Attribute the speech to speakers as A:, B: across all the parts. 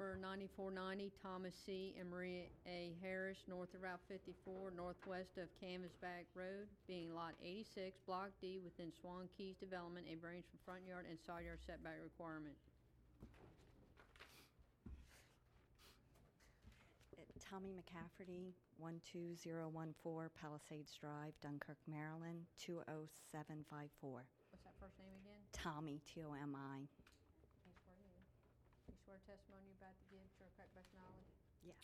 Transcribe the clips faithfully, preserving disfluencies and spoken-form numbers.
A: number ninety-four ninety, Thomas C. and Maria A. Harris, north of Route fifty-four, northwest of Canvasback Road, being Lot eighty-six, Block D, within Swan Keys Development, a variance from front yard and side yard setback requirement.
B: Uh, Tommy McCafferty, one two zero one four Palisades Drive, Dunkirk, Maryland, two oh seven five four.
A: What's that first name again?
B: Tommy, T O M I.
A: I swear to you. You swear testimony you're about to give, true or correct best knowledge?
B: Yes.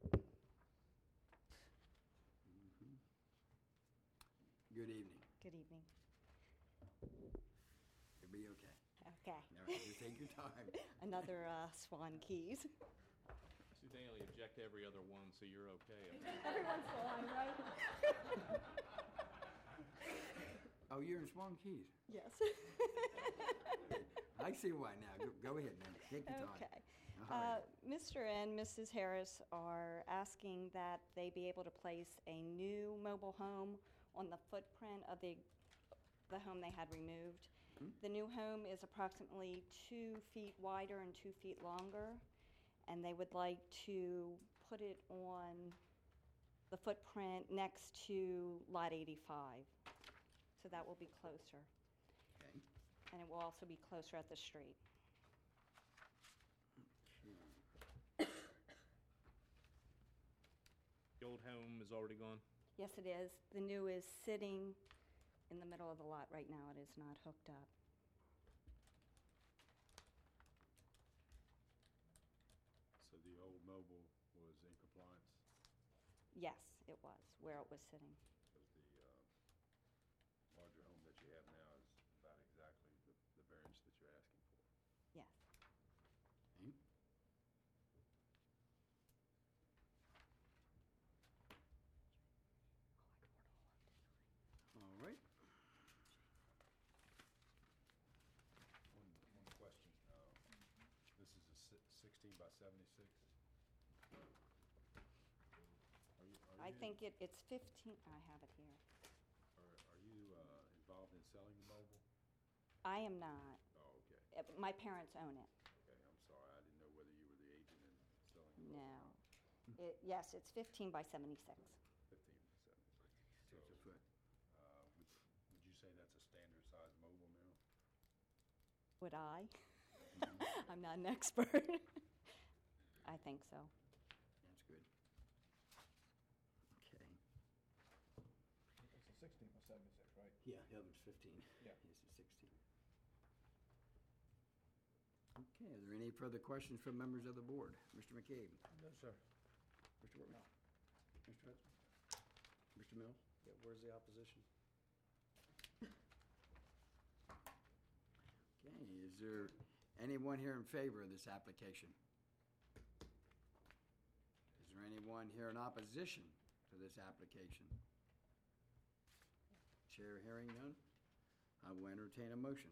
C: Mm-hmm. Good evening.
B: Good evening.
C: You'll be okay.
B: Okay.
C: All right, just take your time.
B: Another uh, Swan Keys.
D: So they only object to every other one, so you're okay.
B: Everyone's fine, right?
C: Oh, you're in Swan Keys.
B: Yes.
C: I see why now. Go, go ahead, man. Take your time.
B: Okay.
C: All
B: Uh,
C: right.
B: Mister and Missus Harris are asking that they be able to place a new mobile home on the footprint of the, the home they had removed.
C: Mm-hmm.
B: The new home is approximately two feet wider and two feet longer, and they would like to put it on the footprint next to Lot eighty-five. So that will be closer,
C: Okay.
B: and it will also be closer at the street.
D: The old home is already gone?
B: Yes, it is. The new is sitting in the middle of the lot right now. It is not hooked up.
E: So the old mobile was in compliance?
B: Yes, it was, where it was sitting.
E: Because the uh, larger home that you have now is about exactly the, the variance that you're asking for.
B: Yes.
C: Okay. All right.
E: One, one question. Uh, This is a si- sixteen by seventy-six? Are you, are
B: I
E: you-
B: think it, it's fifteen, I have it here.
E: Are, are you uh, involved in selling the mobile?
B: I am not.
E: Oh, okay.
B: Uh, My parents own it.
E: Okay, I'm sorry. I didn't know whether you were the agent in selling the mobile.
B: No. It, yes, it's fifteen by seventy-six.
E: Fifteen by seventy-six.
C: Six
E: So,
C: a foot.
E: uh, would, would you say that's a standard size mobile now?
B: Would I? I'm not an expert. I think so.
C: That's good. Okay.
F: It's a sixteen by seventy-six, right?
C: Yeah, the other's fifteen.
F: Yeah.
C: This is sixteen. Okay, are there any further questions from members of the board? Mister McCabe?
F: No, sir.
C: Mister Workman? Mister Hudson? Mister Mills?
G: Yeah, where's the opposition?
C: Okay, is there anyone here in favor of this application? Is there anyone here in opposition to this application? Chair hearing none, I will entertain a motion.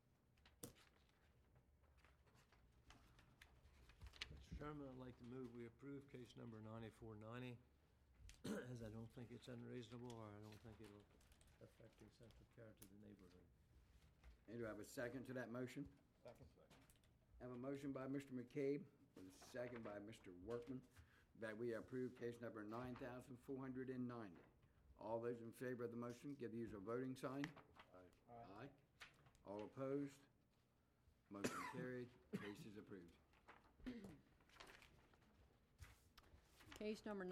G: Mister Chairman, I'd like to move we approve case number ninety-four ninety, as I don't think it's unreasonable, or I don't think it'll affect the sense of character of the neighborhood.
C: And do I have a second to that motion?
F: Second.
C: I have a motion by Mister McCabe, with a second by Mister Workman, that we approve case number nine thousand four hundred ninety. All those in favor of the motion, give the usual voting sign.
E: Aye.
C: Aye. All opposed? Motion carried. Case is approved.
A: Case number